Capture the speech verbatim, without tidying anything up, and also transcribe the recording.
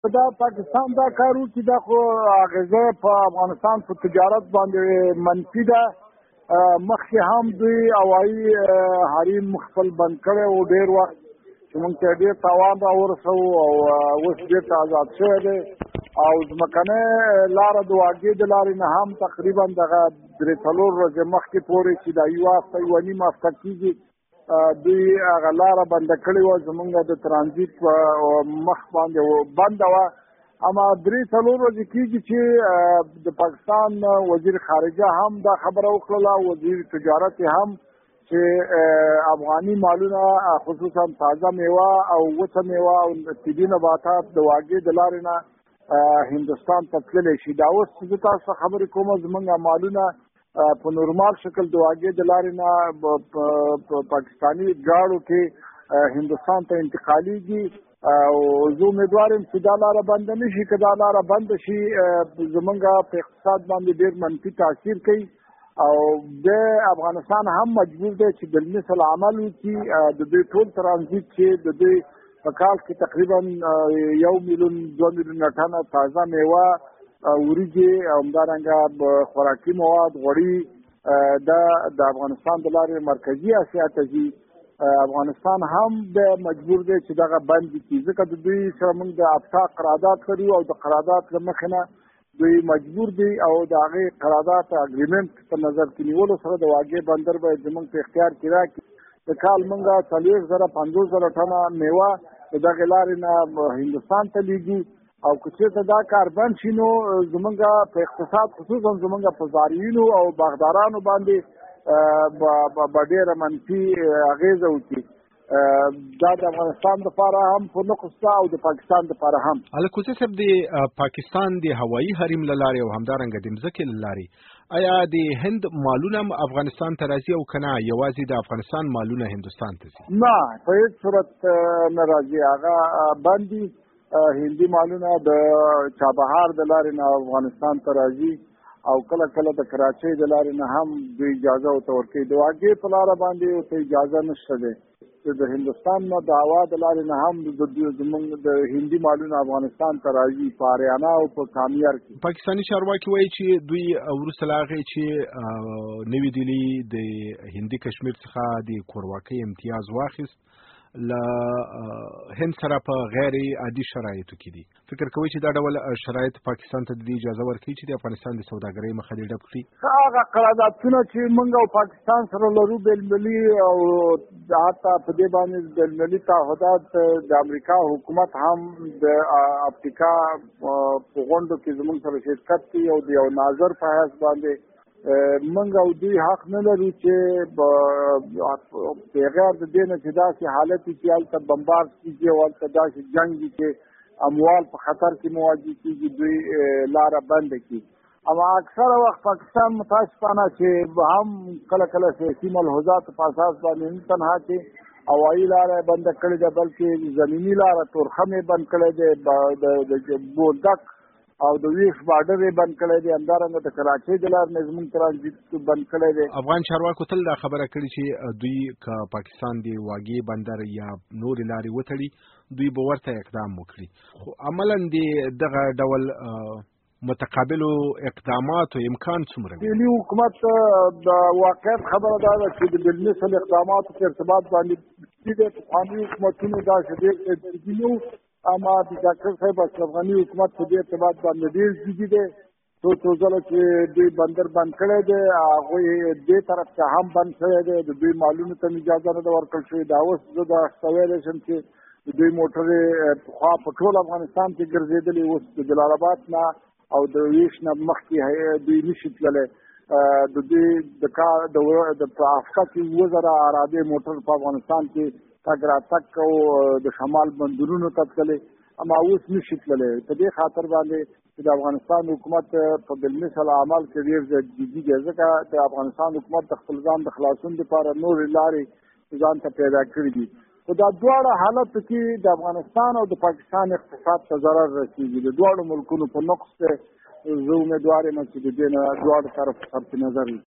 دا پاکستان دا کار وکړي دا خو اغېزه په افغانستان په تجارت باندې منفي ده. مخکې هم دوی هوایي حریم خپل بند کړی و ډېر وخت چې موږ ته ډېر تاوان را ورسوو او اوس بېرته آزاد شوی دی او ځمکنۍ لاره د واګې د لارې نه هم تقریبا دغه درې څلور ورځې مخکې پورې چې دا یوه هفته یوه نیمه هفته کېږي دوی هغه لاره بنده کړې وه زموږ د ترانزیت په مخ باندې بنده وه. اما درې څلور ورځې کېږي چې د پاکستان وزیر خارجه هم دا خبره وکړله، وزیر تجارت هم، چې افغاني مالونه خصوصا تازه میوه او وچه میوه او طبي نباتات د واګې د لارې نه هندوستان ته تللی شي. دا اوس چې زه تاسو خبرې کوم زموږ مالونه په نورمال شکل د واګې د لارې نه په پاکستاني ګاړو کې هندوستان ته انتقالیږي او زه امیدوار یم چې دا لاره بنده نه شي. که دا لاره بنده شي زموږ په اقتصاد باندې ډېر منفي تاثیر کوي او د افغانستان هم مجبور دی چې بالمثل عمل وکړي. د دوی ټول ترانزیت چې د دوی په کال کې تقریبا یو میلیون دوه میلیونه ټنه تازه میوه، وریجې او همدارنګه خوراکي مواد، غوړي دا د افغانستان د لارې مرکزي اسیا ته ځي. افغانستان هم د مجبور دی چې دغه بند کړي ځکه د دوی سره موږ د افتا قرارداد کړي او د قرارداد له مخې نه دوی مجبور دي او د هغې قرارداد اګریمنټ په نظر کې نیولو سره د واګې بندر باید زموږ په اختیار کې راکړي. د کال موږ څلوېښت زره پنځوس زره ټنه میوه د دغې لارې نه هندوستان ته لیږي او که چېرته دا کار بند شي نو زموږ په اقتصاد خصوصا زموږ په زاریینو او باغدارانو باندې به ډېره منفي اغېزه وکړي. دا د افغانستان لپاره هم په نقص ده او د پاکستان لپاره هم. الکوزي صاحب د پاکستان د هوایي حریم له لارې او همدارنګه د مځکې له لارې آیا د هند مالونه افغانستان ته راځي او که نه یوازې د افغانستان مالونه هندوستان ته ځي؟ نه، په هېڅ صورت نه راځي. هغه بند دي. هندي مالونه د چابهار د لارې نه افغانستان ته راځي او کله کله د کراچۍ د لارې نه هم دوی اجازه ورته ورکوي. د واګې په لاره باندې ورته اجازه نشته دی. د هندوستان نه د هوا د لارې نه هم زموږ د هندي مالونه افغانستان ته راځي په اریانا او په کامیار کې. پاکستاني چارواکي وایي چې دوی وروسته له هغې چې نوي ډیلي د هندي کشمیر څخه د کورواکۍ امتیاز واخیست له هند سره په غیر عادي شرایطو کې دي. فکر کوئ چې دا ډول شرایط پاکستان ته د دې اجازه ورکوي چې د افغانستان د سوداګرۍ مخه دې ډب کړي؟ هغه قراردادونه چې موږ او پاکستان سره لرو بین المللي او حتی په دې باندې بین المللي تعهدات د امریکا حکومت هم د افریقا په غونډو کې زموږ سره شرکت کوي او د یو ناظر په حیث باندې موږ او دوی حق نه لرو چې بغیر د دې نه چې داسې حالت وي چې هلته بمبار کېږي او هلته داسې جنګ وي چې اموال په خطر کې مواجه کېږي، دوی لاره بنده کړي. اما اکثره وخت پاکستان متاسفانه چې هم کله کله سیاسي ملحوظاتو په اساس باندې نه تنها چې هوایي لاره بنده کړې ده بلکې زمیني لاره تورخم یې بند کړی دی، د بولدک او د ویښ بارډر یې بند کړی دی، همدارنګه د کراچۍ د لارې نه زموږ ترانزیت بند کړی دی. افغان چارواکو تل دا خبره کړې چې دوی که پاکستان د واګې بندر یا نورې لارې وتړي دوی به ورته اقدام وکړي. خو عملا د دغه ډول متقابلو اقداماتو امکان څومره دی؟ دهلي حکومت د واقعیت خبره دا ده چې د بالمثل اقداماتو په ارتباط باندې د پخواني حکومتونو داسې ډېر جدي نه وو، اما د ډاکټر صاحب اشرف غني حکومت په دې ارتباط باندې ډېر جدي دی. څو څو ځله چې دوی بندر بند کړی دی هغوی دې طرف ته هم بند کړی دی، د دوی مالونو ته اجازه نه ده ورکړل شوې. دا اوس زه دا ویلی شم چې د دوی موټرې پخوا په ټول افغانستان کې ګرځېدلې، اوس د جلال آباد نه او د ویش نه مخکې دوی نشي تللی. د دوی د کار د په افتا کې اووه زره ارادې موټر په افغانستان کې تګ راتګ او د شمال بندرونو ته تللی، اما اوس نشي تللی. په دې خاطر باندې چې د افغانستان حکومت په بالمثل عمل کې ډېر زیات جدي دی، ځکه د افغانستان حکومت د خپل ځان د خلاصون لپاره نورې لارې ځان ته پیدا کړي دي. خو دا دواړه حالت کې د افغانستان او د پاکستان اقتصاد ته ضرر رسېږي. د دواړو ملکونو په نقص زه امیدوار یم چې د دې نه دواړو طرف صرف نظر وي.